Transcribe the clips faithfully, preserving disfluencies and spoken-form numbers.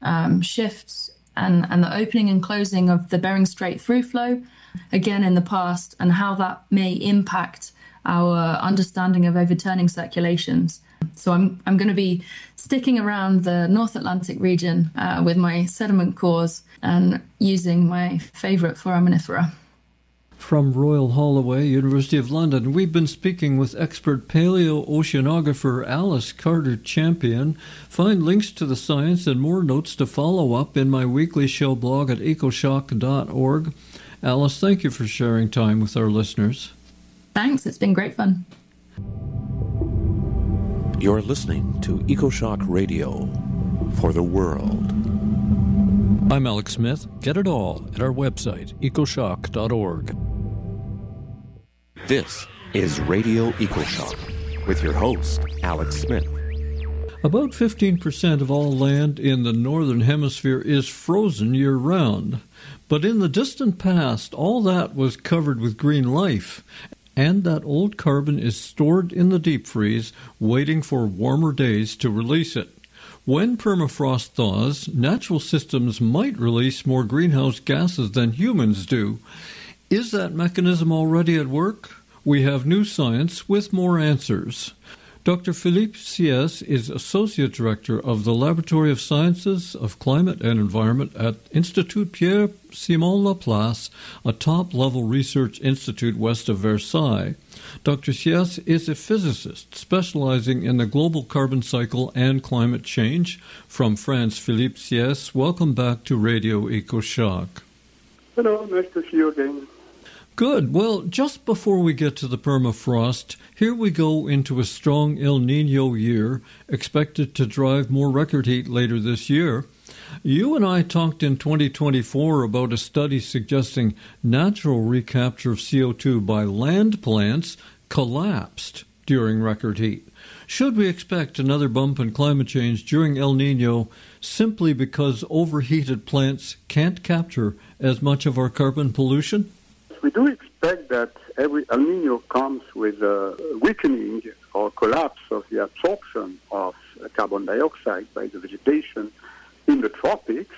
um, shifts and, and the opening and closing of the Bering Strait through flow, again in the past, and how that may impact our understanding of overturning circulations. So I'm I'm going to be sticking around the North Atlantic region uh, with my sediment cores and using my favourite foraminifera. From Royal Holloway, University of London, we've been speaking with expert paleo-oceanographer Alice Carter-Champion. Find links to the science and more notes to follow up in my weekly show blog at ecoshock dot org. Alice, thank you for sharing time with our listeners. Thanks, it's been great fun. You're listening to EcoShock Radio for the world. I'm Alex Smith. Get it all at our website, ecoshock dot org. This is Radio EcoShock with your host, Alex Smith. About fifteen percent of all land in the northern hemisphere is frozen year-round. But in the distant past, all that was covered with green life, and that old carbon is stored in the deep freeze, waiting for warmer days to release it. When permafrost thaws, natural systems might release more greenhouse gases than humans do. Is that mechanism already at work? We have new science with more answers. Doctor Philippe Sieyès is Associate Director of the Laboratory of Sciences of Climate and Environment at Institut Pierre-Simon Laplace, a top-level research institute west of Versailles. Doctor Sieyès is a physicist specializing in the global carbon cycle and climate change. From France, Philippe Sieyès, welcome back to Radio EcoShock. Hello, nice to see you again. Good. Well, just before we get to the permafrost, here we go into a strong El Niño year, expected to drive more record heat later this year. You and I talked in twenty twenty-four about a study suggesting natural recapture of C O two by land plants collapsed during record heat. Should we expect another bump in climate change during El Niño simply because overheated plants can't capture as much of our carbon pollution? We do expect that every El Niño comes with a weakening or collapse of the absorption of carbon dioxide by the vegetation in the tropics.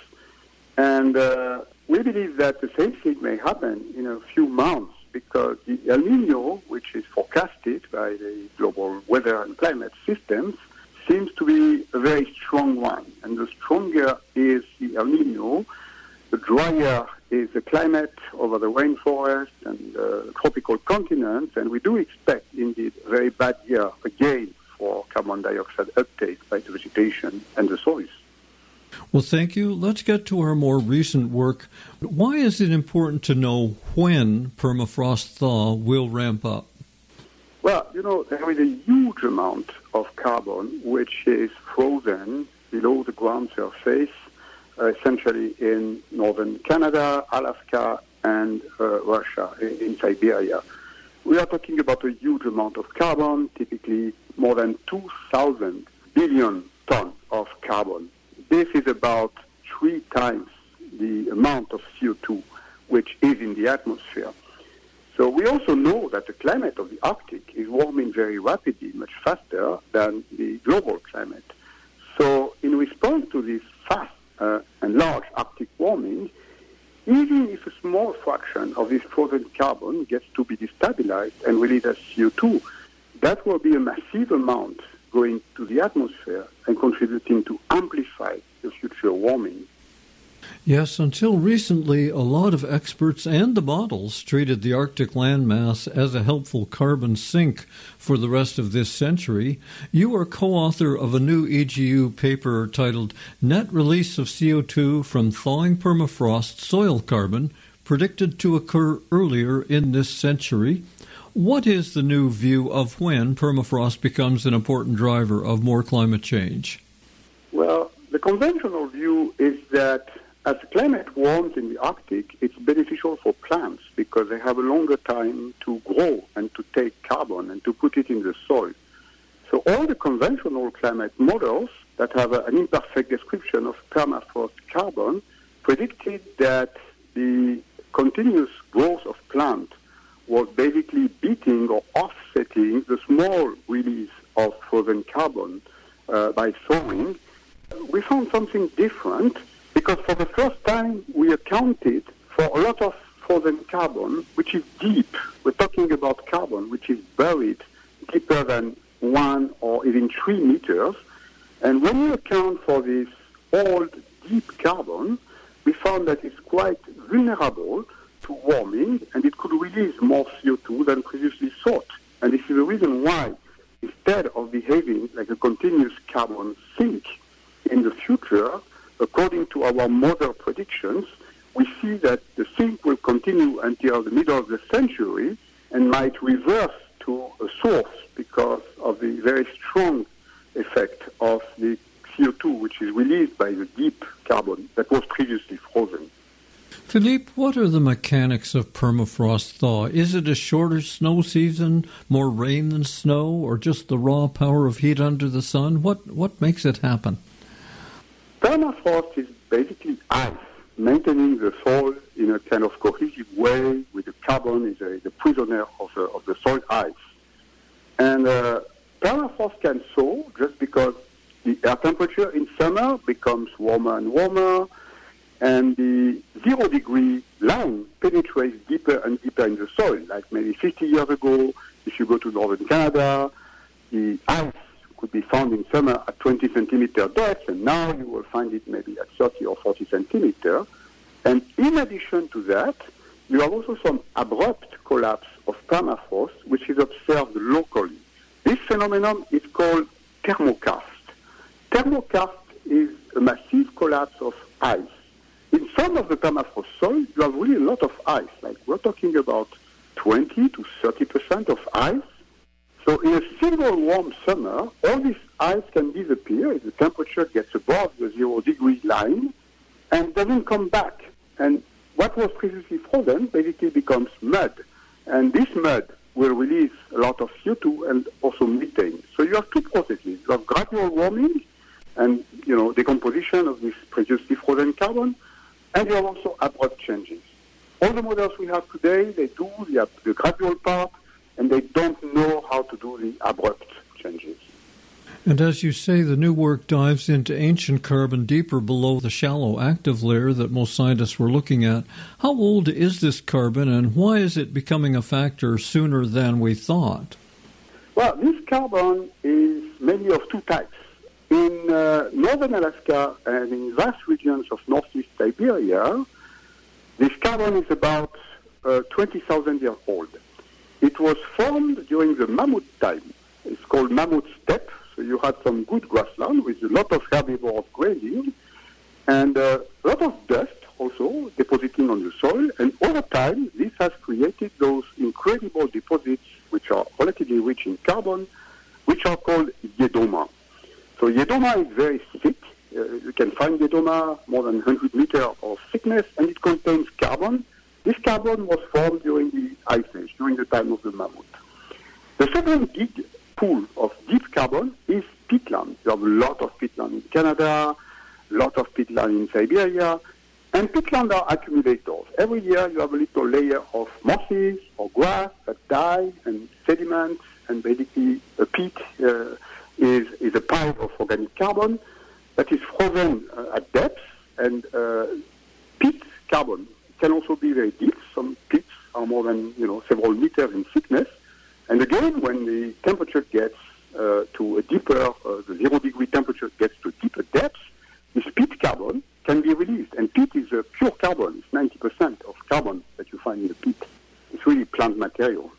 And uh, we believe that the same thing may happen in a few months because the El Niño, which is forecasted by the global weather and climate systems, seems to be a very strong one. And the stronger is the El Niño, the drier is the climate over the rainforest and uh, tropical continents, and we do expect, indeed, a very bad year again for carbon dioxide uptake by the vegetation and the soils. Well, thank you. Let's get to our more recent work. Why is it important to know when permafrost thaw will ramp up? Well, you know, there is a huge amount of carbon which is frozen below the ground surface, uh, essentially in northern Canada, Alaska, and uh, Russia, in, in Siberia. We are talking about a huge amount of carbon, typically more than two thousand billion tons of carbon. This is about three times the amount of C O two which is in the atmosphere. So we also know that the climate of the Arctic is warming very rapidly, much faster than the global climate. So in response to this fast uh, and large Arctic warming, even if a small fraction of this frozen carbon gets to be destabilized and released as C O two, that will be a massive amount going to the atmosphere and contributing to amplify the future warming. Yes, until recently, a lot of experts and the models treated the Arctic landmass as a helpful carbon sink for the rest of this century. You are co-author of a new E G U paper titled Net Release of C O two from Thawing Permafrost Soil Carbon, Predicted to Occur Earlier in This Century. What is the new view of when permafrost becomes an important driver of more climate change? Well, the conventional view is that as the climate warms in the Arctic, it's beneficial for plants because they have a longer time to grow and to take carbon and to put it in the soil. So all the conventional climate models that have a, an imperfect description of permafrost carbon predicted that the continuous growth of plants was basically beating or offsetting the small release of frozen carbon uh, by thawing. We found something different because for the first time we accounted for a lot of frozen carbon, which is deep. We're talking about carbon, which is buried deeper than one or even three meters. And when we account for this old, deep carbon, we found that it's quite vulnerable to warming, and it could release more C O two than previously thought. And this is the reason why, instead of behaving like a continuous carbon sink in the future, according to our model predictions, we see that the sink will continue until the middle of the century and might reverse to a source because of the very strong effect of the C O two, which is released by the deep carbon that was previously frozen. Philippe, what are the mechanics of permafrost thaw? Is it a shorter snow season, more rain than snow, or just the raw power of heat under the sun? What what makes it happen? Permafrost is basically ice, maintaining the soil in a kind of cohesive way with the carbon is a, the prisoner of the, of the soil ice. And uh, permafrost can thaw just because the air temperature in summer becomes warmer and warmer, and the zero degree line penetrates deeper and deeper in the soil. Like maybe fifty years ago, if you go to northern Canada, the ice could be found in summer at twenty centimeter depth, and now you will find it maybe at thirty or forty centimeter. And in addition to that, you have also some abrupt collapse of permafrost, which is observed locally. This phenomenon is called thermokarst. Thermokarst is a massive collapse of ice. In some of the permafrost soil, you have really a lot of ice. Like we're talking about twenty to thirty percent of ice. So in a single warm summer, all this ice can disappear if the temperature gets above the zero degree line and doesn't come back. And what was previously frozen basically becomes mud. And this mud will release a lot of C O two and also methane. So you have two processes. You have gradual warming and, you know, decomposition of this previously frozen carbon, and you have also abrupt changes. All the models we have today, they do the, the gradual part, and they don't know how to do the abrupt changes. And as you say, the new work dives into ancient carbon deeper below the shallow active layer that most scientists were looking at. How old is this carbon, and why is it becoming a factor sooner than we thought? Well, this carbon is mainly of two types. In uh, northern Alaska and in vast regions of northeast Siberia, this carbon is about uh, twenty thousand years old. It was formed during the mammoth time. It's called mammoth steppe. So you had some good grassland with a lot of herbivores grazing and uh, a lot of dust also depositing on the soil. And over time, this has created those incredible deposits which are relatively rich in carbon, which are called Yedoma. So Yedoma is very thick. Uh, you can find Yedoma more than one hundred meters of thickness, and it contains carbon. This carbon was formed during the Ice Age, during the time of the mammoth. The second big pool of deep carbon is peatland. You have a lot of peatland in Canada, a lot of peatland in Siberia, and peatland are accumulators. Every year you have a little layer of mosses or grass that die and sediments, and basically a peat uh, is, is a pile of organic carbon that is frozen uh, at depth, and uh, peat carbon can also be very deep. Some pits are more than, you know, several meters in thickness. And again, when the temperature gets uh, to a deeper, uh, the zero degree temperature gets to deeper depths, this peat carbon can be released. And peat is a pure carbon. It's ninety percent of carbon that you find in the peat. It's really plant material.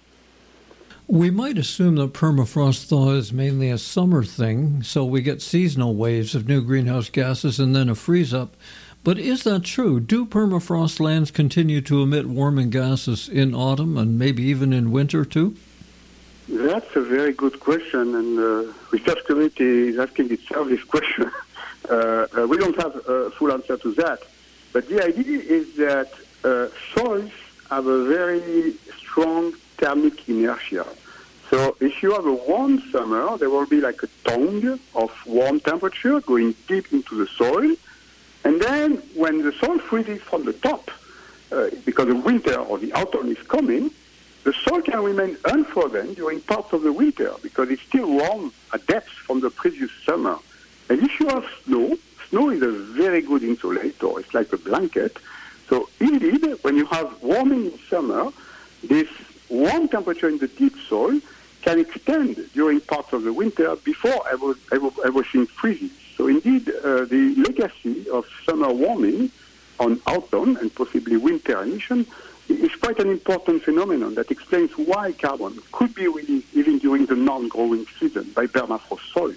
We might assume that permafrost thaw is mainly a summer thing, so we get seasonal waves of new greenhouse gases and then a freeze-up. But is that true? Do permafrost lands continue to emit warming gases in autumn and maybe even in winter too? That's a very good question, and the uh, research committee is asking itself this question. uh, uh, we don't have a full answer to that. But the idea is that uh, soils have a very strong thermic inertia. So if you have a warm summer, there will be like a tongue of warm temperature going deep into the soil. And then when the soil freezes from the top, uh, because the winter or the autumn is coming, the soil can remain unfrozen during parts of the winter because it's still warm at depth from the previous summer. And if you have snow, snow is a very good insulator. It's like a blanket. So indeed, when you have warming in summer, this warm temperature in the deep soil can extend during parts of the winter before ever, ever, everything freezes. So indeed, uh, the legacy of summer warming on autumn and possibly winter emission is quite an important phenomenon that explains why carbon could be released even during the non-growing season by permafrost soils.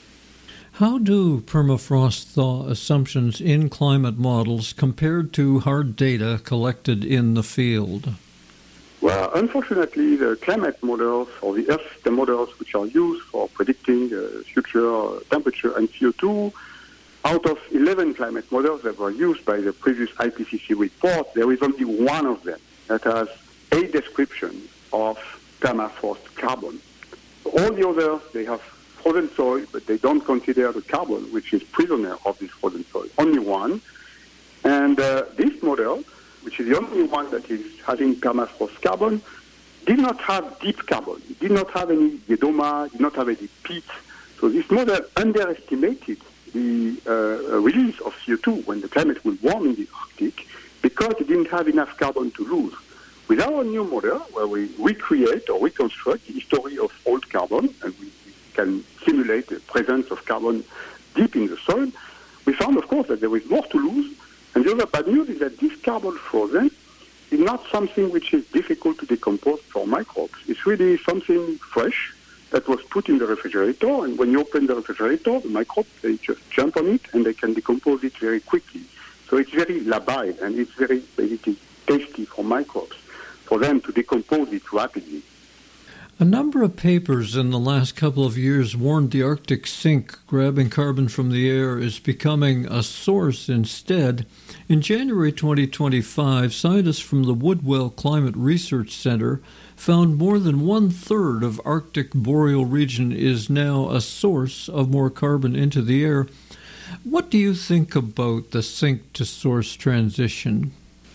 How do permafrost thaw assumptions in climate models compared to hard data collected in the field? Well, unfortunately, the climate models or the Earth system models which are used for predicting uh, future uh, temperature and C O two, out of eleven climate models that were used by the previous I P C C report, there is only one of them that has a description of permafrost carbon. All the others, they have frozen soil, but they don't consider the carbon, which is prisoner of this frozen soil. Only one. And uh, this model, which is the only one that is having permafrost carbon, did not have deep carbon. It did not have any Yedoma, did not have any peat. So this model underestimated the uh, release of C O two when the climate will warm in the Arctic because it didn't have enough carbon to lose. With our new model, where we recreate or reconstruct the history of old carbon, and we can simulate the presence of carbon deep in the soil, we found, of course, that there is more to lose. And the other bad news is that this carbon frozen is not something which is difficult to decompose for microbes. It's really something fresh that was put in the refrigerator, and when you open the refrigerator, the microbes, they just jump on it and they can decompose it very quickly. So it's very labile, and it's very basically tasty for microbes, for them to decompose it rapidly. A number of papers in the last couple of years warned the Arctic sink grabbing carbon from the air is becoming a source instead. In January twenty twenty-five, scientists from the Woodwell Climate Research Center found more than one-third of Arctic boreal region is now a source of more carbon into the air. What do you think about the sink-to-source transition?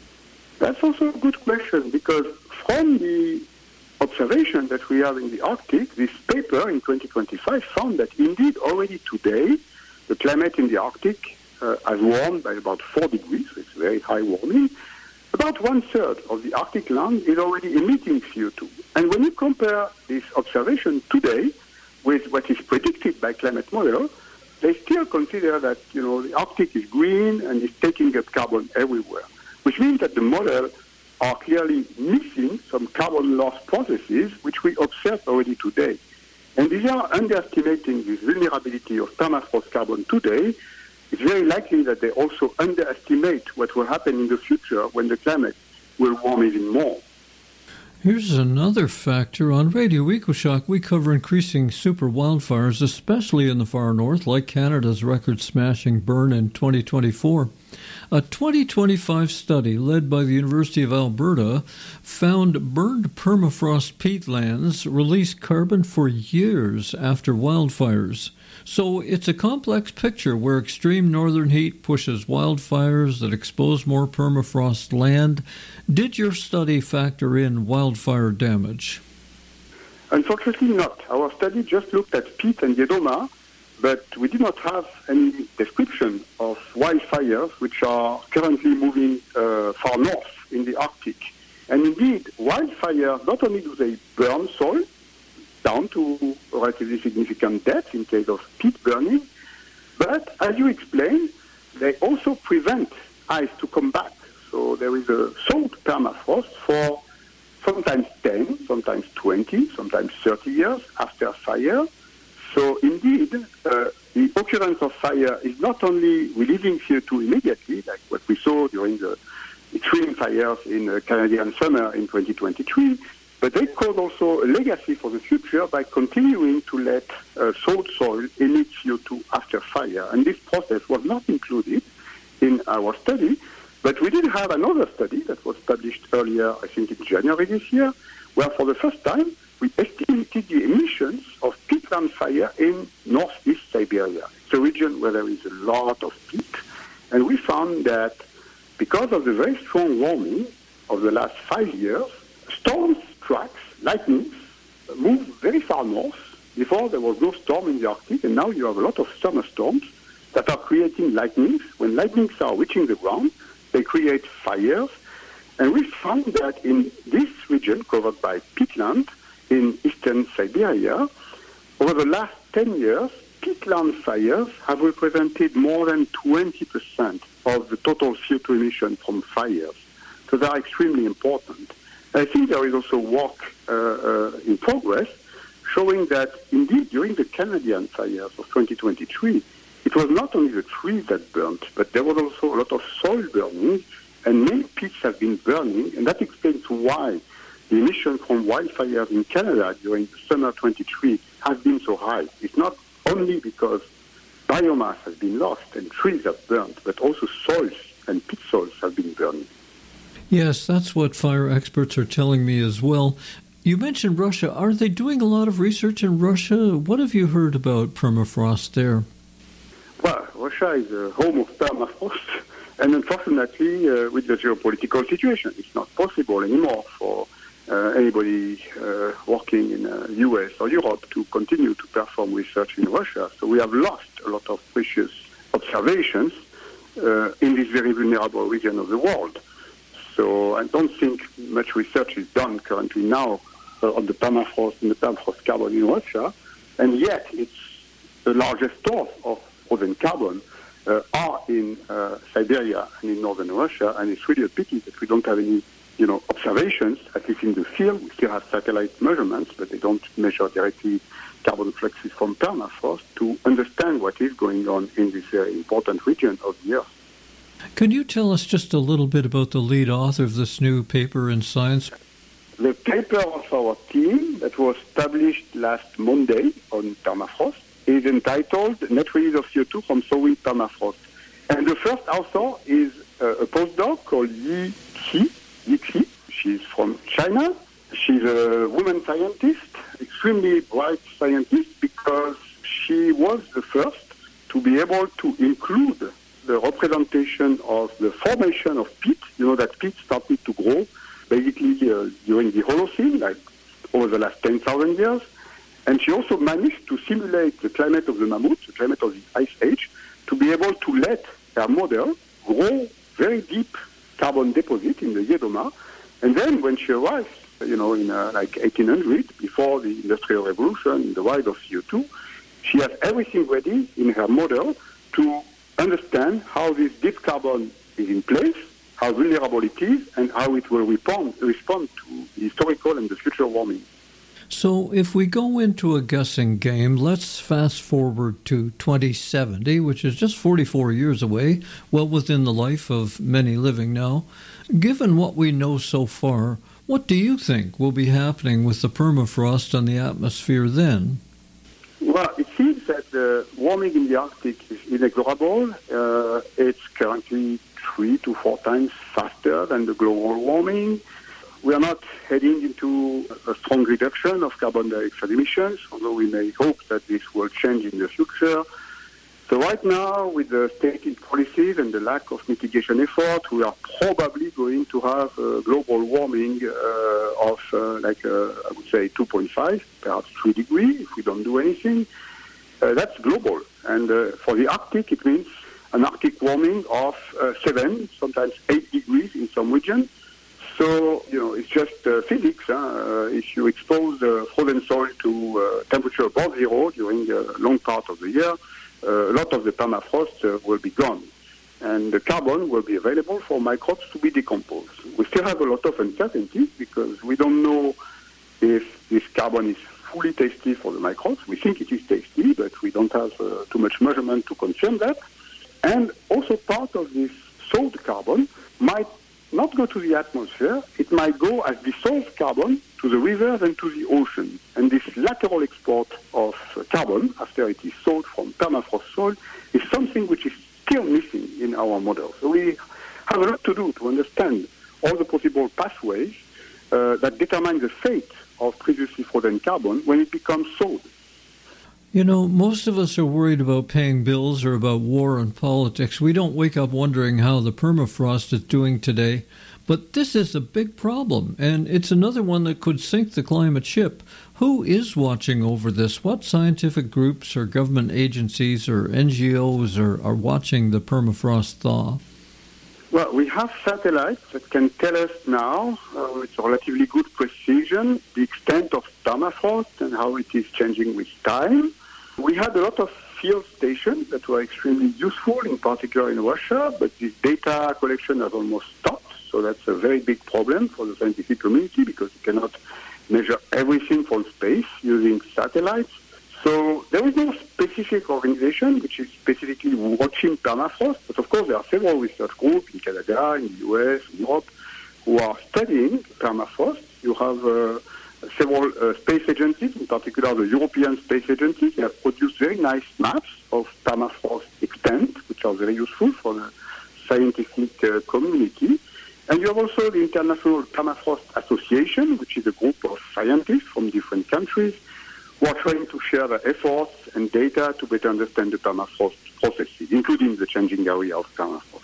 That's also a good question, because from the observation that we have in the Arctic, this paper in twenty twenty-five found that indeed already today the climate in the Arctic uh, has warmed by about four degrees, so it's very high warming. About one-third of the Arctic land is already emitting C O two. And when you compare this observation today with what is predicted by climate model, they still consider that, you know, the Arctic is green and is taking up carbon everywhere, which means that the model are clearly missing some carbon loss processes which we observe already today. And these are underestimating this vulnerability of permafrost carbon today. It's very likely that they also underestimate what will happen in the future when the climate will warm even more. Here's another factor. On Radio EcoShock, we cover increasing super wildfires, especially in the far north, like Canada's record-smashing burn in twenty twenty-four. A twenty twenty-five study led by the University of Alberta found burned permafrost peatlands release carbon for years after wildfires. So it's a complex picture where extreme northern heat pushes wildfires that expose more permafrost land. Did your study factor in wildfire damage? Unfortunately not. Our study just looked at peat and Yedoma, but we did not have any description of wildfires which are currently moving uh, far north in the Arctic. And indeed, wildfires, not only do they burn soil down to a relatively significant depth in case of peat burning, but as you explained, they also prevent ice to come back. So there is a thawed permafrost for sometimes ten, sometimes twenty, sometimes thirty years after fire. So indeed, uh, the occurrence of fire is not only releasing C O two immediately, like what we saw during the extreme fires in the Canadian summer in twenty twenty-three, but they cause also a legacy for the future by continuing to let uh, thawed soil emit C O two after fire. And this process was not included in our study, but we did have another study that was published earlier, I think in January this year, where for the first time we estimated the emissions of peatland fire in northeast Siberia. It's a region where there is a lot of peat, and we found that because of the very strong warming of the last five years, storms, tracks, lightnings moved very far north. Before there was no storm in the Arctic, and now you have a lot of summer storms that are creating lightnings. When lightnings are reaching the ground, they create fires. And we found that in this region covered by peatland in eastern Siberia, over the last ten years, peatland fires have represented more than twenty percent of the total C O two emission from fires. So they are extremely important. I think there is also work uh, uh, in progress showing that, indeed, during the Canadian fires of twenty twenty-three, it was not only the trees that burnt, but there was also a lot of soil burning, and many pits have been burning, and that explains why the emissions from wildfires in Canada during the summer twenty-three have been so high. It's not only because biomass has been lost and trees have burned, but also soils and pit soils have been burning. Yes, that's what fire experts are telling me as well. You mentioned Russia. Are they doing a lot of research in Russia? What have you heard about permafrost there? Well, Russia is a home of permafrost, and unfortunately, uh, with the geopolitical situation, it's not possible anymore for uh, anybody uh, working in the uh, U S or Europe to continue to perform research in Russia. So we have lost a lot of precious observations uh, in this very vulnerable region of the world. So I don't think much research is done currently now uh, on the permafrost and the permafrost carbon in Russia, and yet it's the largest source of frozen carbon uh, are in uh, Siberia and in northern Russia, and it's really a pity that we don't have any, you know, observations, at least in the field. We still have satellite measurements, but they don't measure directly carbon fluxes from permafrost to understand what is going on in this very important region of the Earth. Can you tell us just a little bit about the lead author of this new paper in Science? The paper of our team that was published last Monday on permafrost is entitled Net Release of C O two from Sowing Permafrost. And the first author is uh, a postdoc called Yi Qi. Yi Qi. She's from China. She's a woman scientist, extremely bright scientist, because she was the first to be able to include the representation of the formation of peat. You know that peat started to grow basically uh, during the Holocene, like over the last ten thousand years. And she also managed to simulate the climate of the mammoth, the climate of the Ice Age, to be able to let her model grow very deep carbon deposit in the Yedoma. And then when she arrives, you know, in uh, like eighteen hundred, before the Industrial Revolution, the rise of C O two, she has everything ready in her model to understand how this deep carbon is in place, how vulnerable it is, and how it will respond, respond to the historical and the future warming. So if we go into a guessing game, let's fast forward to twenty seventy, which is just forty-four years away, well within the life of many living now. Given what we know so far, what do you think will be happening with the permafrost and the atmosphere then? Well, it seems that the warming in the Arctic is inexorable. Uh, it's currently three to four times faster than the global warming. We are not heading into a strong reduction of carbon dioxide emissions, although we may hope that this will change in the future. So right now, with the stated policies and the lack of mitigation effort, we are probably going to have a global warming uh, of, uh, like, uh, I would say, two point five, perhaps three degrees, if we don't do anything. Uh, that's global. And uh, for the Arctic, it means an Arctic warming of uh, seven, sometimes eight degrees in some regions. So, you know, it's just uh, physics. Huh? Uh, if you expose the frozen soil to uh, temperature above zero during a long part of the year, uh, a lot of the permafrost uh, will be gone. And the carbon will be available for microbes to be decomposed. We still have a lot of uncertainty because we don't know if this carbon is fully tasty for the microbes. We think it is tasty, but we don't have uh, too much measurement to confirm that. And also part of this sold carbon might not go to the atmosphere, it might go as dissolved carbon to the rivers and to the ocean. And this lateral export of carbon, after it is sold from permafrost soil, is something which is still missing in our model. So we have a lot to do to understand all the possible pathways uh, that determine the fate of previously frozen carbon when it becomes sold. You know, most of us are worried about paying bills or about war and politics. We don't wake up wondering how the permafrost is doing today. But this is a big problem, and it's another one that could sink the climate ship. Who is watching over this? What scientific groups or government agencies or N G Os are, are watching the permafrost thaw? Well, we have satellites that can tell us now, uh, with relatively good precision, the extent of permafrost and how it is changing with time. We had a lot of field stations that were extremely useful, in particular in Russia, but this data collection has almost stopped. So that's a very big problem for the scientific community because you cannot measure everything from space using satellites. So there is no specific organization which is specifically watching permafrost, but of course there are several research groups in Canada, in the U S, in Europe, who are studying permafrost. You have uh, several uh, space agencies, in particular the European Space Agency. They have produced very nice maps of permafrost extent, which are very useful for the scientific uh, community. And you have also the International Permafrost Association, which is a group of scientists from different countries who are trying to share their efforts and data to better understand the permafrost processes, including the changing area of permafrost.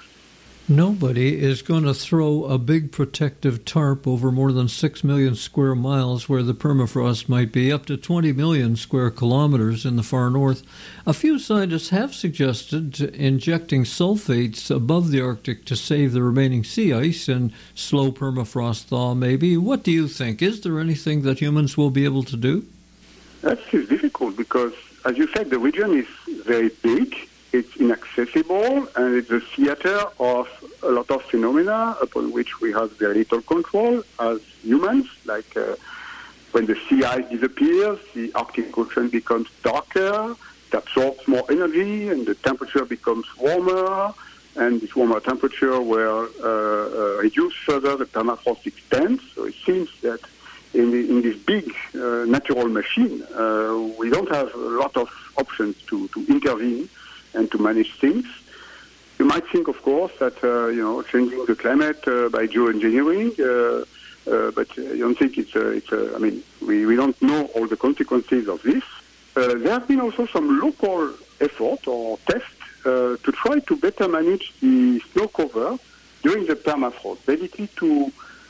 Nobody is going to throw a big protective tarp over more than six million square miles where the permafrost might be, up to twenty million square kilometers in the far north. A few scientists have suggested injecting sulfates above the Arctic to save the remaining sea ice and slow permafrost thaw, maybe. What do you think? Is there anything that humans will be able to do? That is difficult because, as you said, the region is very big. It's inaccessible, and it's a theater of a lot of phenomena upon which we have very little control as humans, like uh, when the sea ice disappears, the Arctic Ocean becomes darker, it absorbs more energy, and the temperature becomes warmer, and this warmer temperature will uh, uh, reduce further the permafrost extent. So it seems that in, the, in this big uh, natural machine, uh, we don't have a lot of options to, to intervene and to manage things. You might think, of course, that, uh, you know, changing the climate uh, by geoengineering, uh, uh, but I don't think it's a, it's a, I mean, we, we don't know all the consequences of this. Uh, there have been also some local effort or tests uh, to try to better manage the snow cover during the permafrost, basically to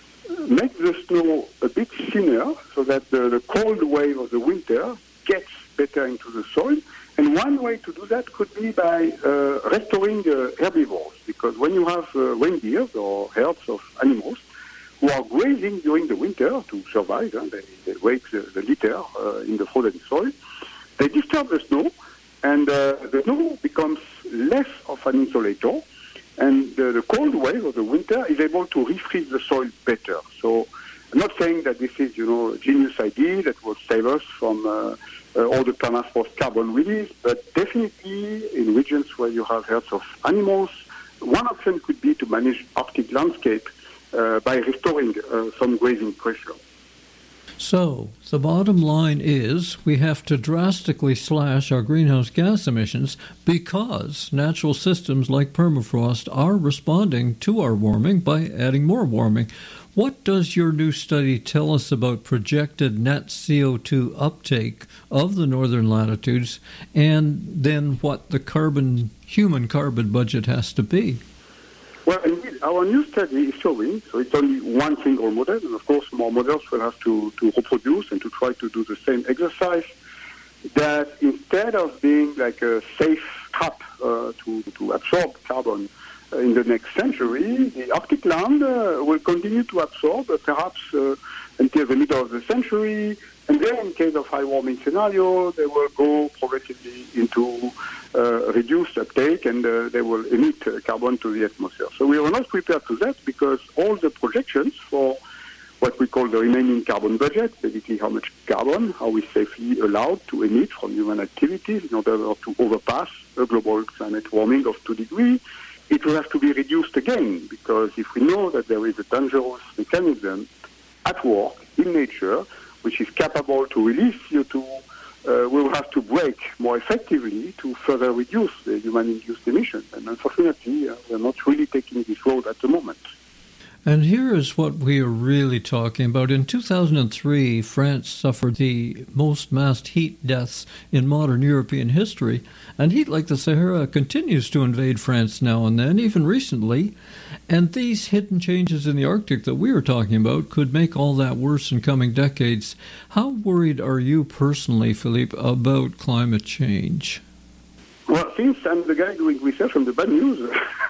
make the snow a bit thinner so that the, the cold wave of the winter gets better into the soil. And one way to do that could be by uh, restoring uh, herbivores, because when you have uh, reindeers or herds of animals who are grazing during the winter to survive, and they, they wake the, the litter uh, in the frozen soil, they disturb the snow, and uh, the snow becomes less of an insulator, and the, the cold wave of the winter is able to refreeze the soil better. So I'm not saying that this is, you know, a genius idea that will save us from uh, uh, all the permafrost carbon release, but definitely in regions where you have herds of animals, one option could be to manage Arctic landscape uh, by restoring uh, some grazing pressure. So, the bottom line is we have to drastically slash our greenhouse gas emissions because natural systems like permafrost are responding to our warming by adding more warming. What does your new study tell us about projected net C O two uptake of the northern latitudes, and then what the carbon, human carbon budget has to be? Well, indeed, our new study is showing, so it's only one single model, and of course more models will have to, to reproduce and to try to do the same exercise, that instead of being like a safe trap uh, to, to absorb carbon uh, in the next century, the Arctic land uh, will continue to absorb uh, perhaps uh, until the middle of the century, and then in case of high warming scenario, they will go progressively into uh, reduced uptake, and uh, they will emit uh, carbon to the atmosphere. So we are not prepared to that because all the projections for what we call the remaining carbon budget, basically how much carbon are we safely allowed to emit from human activities in order to overpass a global climate warming of two degrees, it will have to be reduced again, because if we know that there is a dangerous mechanism at work in nature which is capable to release C O two, uh, we will have to brake more effectively to further reduce the human-induced emissions. And unfortunately, uh, we're not really taking this road at the moment. And here is what we are really talking about. In two thousand three, France suffered the most mass heat deaths in modern European history, and heat like the Sahara continues to invade France now and then, even recently. And these hidden changes in the Arctic that we were talking about could make all that worse in coming decades. How worried are you personally, Philippe, about climate change? Well, since I'm the guy doing research on the bad news,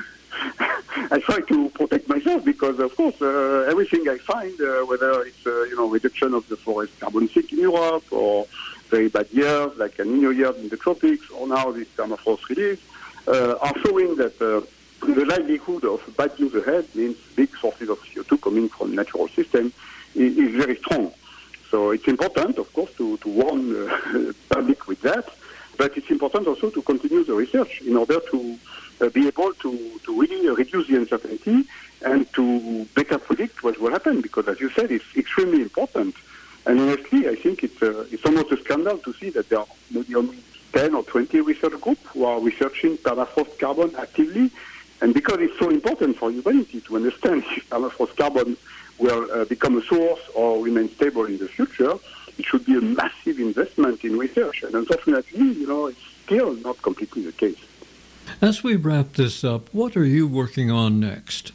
I try to protect myself because, of course, uh, everything I find, uh, whether it's uh, you know reduction of the forest carbon sink in Europe or very bad years like El Niño years in the tropics, or now this permafrost release, uh, are showing that uh, the likelihood of bad news ahead means big sources of C O two coming from natural system is, is very strong. So it's important, of course, to, to warn the public with that, but it's important also to continue the research in order to Uh, be able to, to really reduce the uncertainty and to better predict what will happen, because, as you said, it's extremely important. And honestly, I think it's, uh, it's almost a scandal to see that there are maybe only ten or twenty research groups who are researching permafrost carbon actively. And because it's so important for humanity to understand if permafrost carbon will uh, become a source or remain stable in the future, it should be a massive investment in research. And unfortunately, you know, it's still not completely the case. As we wrap this up, what are you working on next?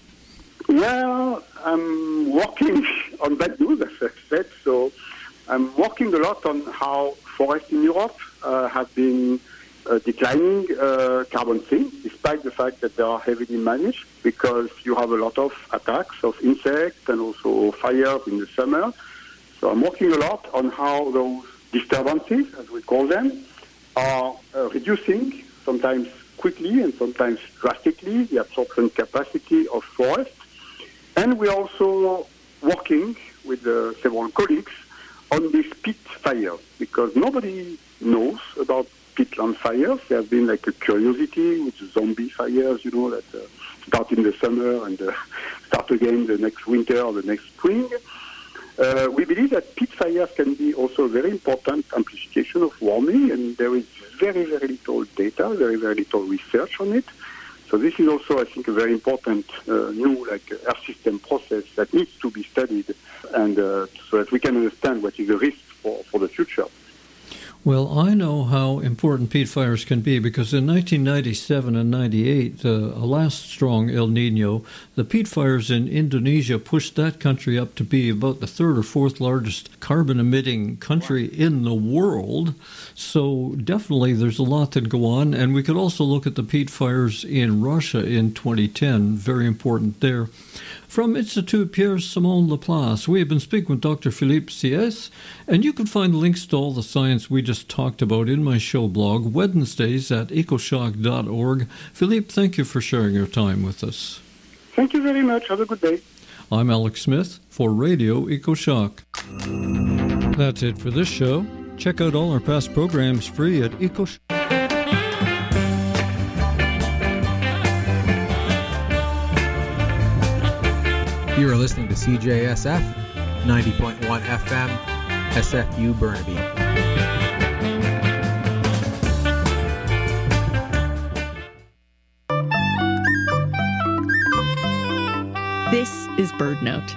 Well, I'm working on bad news, as I said. So I'm working a lot on how forests in Europe uh, have been uh, declining uh, carbon sinks, despite the fact that they are heavily managed, because you have a lot of attacks of insects and also fires in the summer. So I'm working a lot on how those disturbances, as we call them, are uh, reducing, sometimes quickly and sometimes drastically, the absorption capacity of forests. And we're also working with uh, several colleagues on these peat fires, because nobody knows about peatland fires. They have been like a curiosity with zombie fires, you know, that uh, start in the summer and uh, start again the next winter or the next spring. Uh, we believe that peat fires can be also a very important amplification of warming, and there is very, very little data, very, very little research on it. So this is also, I think, a very important uh, new like Earth system process that needs to be studied, and uh, so that we can understand what is the risk for, for the future. Well, I know how important peat fires can be because in nineteen ninety-seven and ninety-eight, uh, a last strong El Niño, the peat fires in Indonesia pushed that country up to be about the third or fourth largest carbon-emitting country in the world. So definitely there's a lot that go on. And we could also look at the peat fires in Russia in twenty ten, very important there. From Institut Pierre-Simon Laplace, we have been speaking with Doctor Philippe Sieyès, and you can find links to all the science we just talked about in my show blog, Wednesdays at ecoshock dot org. Philippe, thank you for sharing your time with us. Thank you very much. Have a good day. I'm Alex Smith for Radio EcoShock. That's it for this show. Check out all our past programs free at EcoShock. You are listening to C J S F, ninety point one F M, S F U Burnaby. This is BirdNote.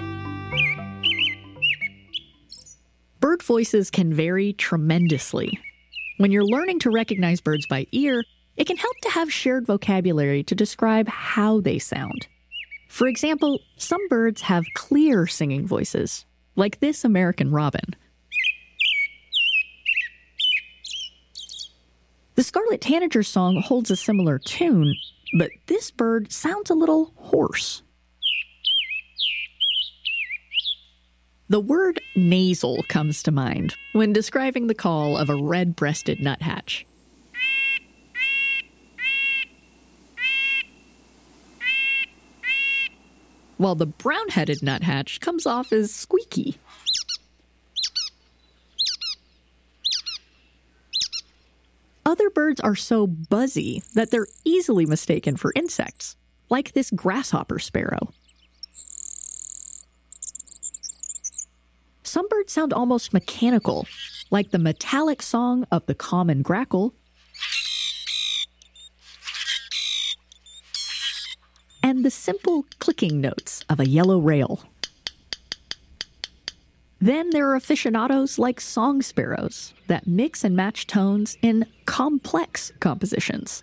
Bird voices can vary tremendously. When you're learning to recognize birds by ear, it can help to have shared vocabulary to describe how they sound. For example, some birds have clear singing voices, like this American robin. The scarlet tanager's song holds a similar tune, but this bird sounds a little hoarse. The word nasal comes to mind when describing the call of a red-breasted nuthatch. While the brown-headed nuthatch comes off as squeaky. Other birds are so buzzy that they're easily mistaken for insects, like this grasshopper sparrow. Some birds sound almost mechanical, like the metallic song of the common grackle. And and the simple clicking notes of a yellow rail. Then there are aficionados like song sparrows that mix and match tones in complex compositions.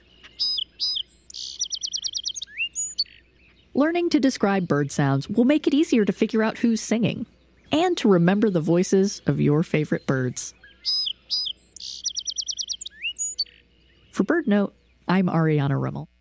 Learning to describe bird sounds will make it easier to figure out who's singing and to remember the voices of your favorite birds. For BirdNote, I'm Ariana Rimmel.